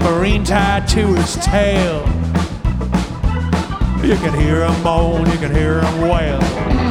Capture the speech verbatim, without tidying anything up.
tambourine tied to his tail. You can hear him moan, you can hear him wail.